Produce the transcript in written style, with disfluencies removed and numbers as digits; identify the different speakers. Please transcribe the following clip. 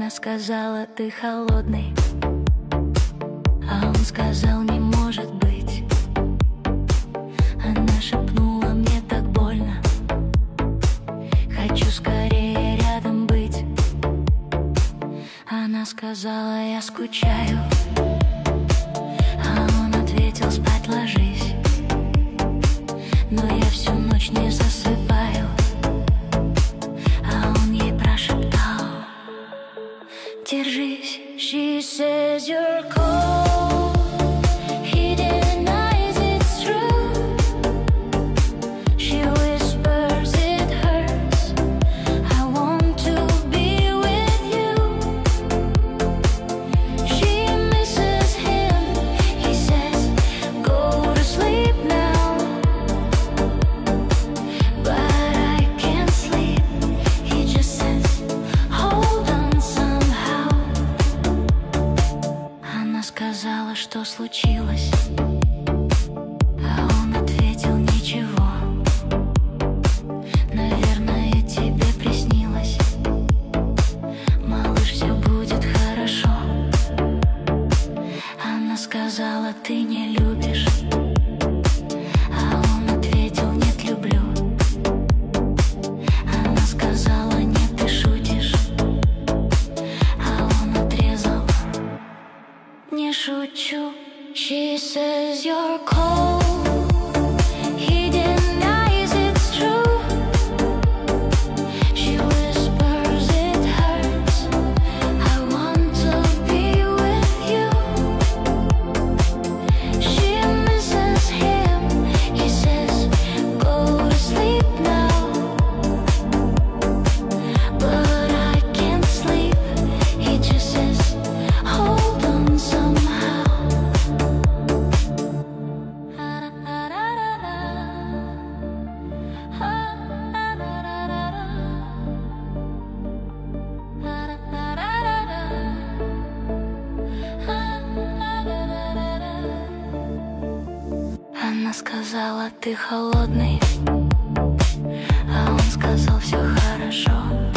Speaker 1: Она сказала, ты холодный, а он сказал, не может быть. Она шепнула, мне так больно, хочу скорее рядом быть. Она сказала, я скучаю, а он ответил, спать ложись. Но я всю ночь не засыпаю, а он ей прошептал, держись. She says you're cold, he denies it's true. She whispers it hurts, I want to be with you. She misses him, he says go to sleep now. But I can't sleep, he just says hold on somehow. Она сказала, что случилось, а он ответил, ничего. Наверное, тебе приснилось, малыш, все будет хорошо. Она сказала, ты не любишь, а он ответил, нет, люблю. Она сказала, нет, ты шутишь, а он отрезал, не шучу. She says you're cold, he denies it's true. She whispers it hurts, I want to be with you. She misses him, he says go to sleep now. But I can't sleep, he just says hold on somehow. Она сказала, ты холодный, а он сказал, все хорошо.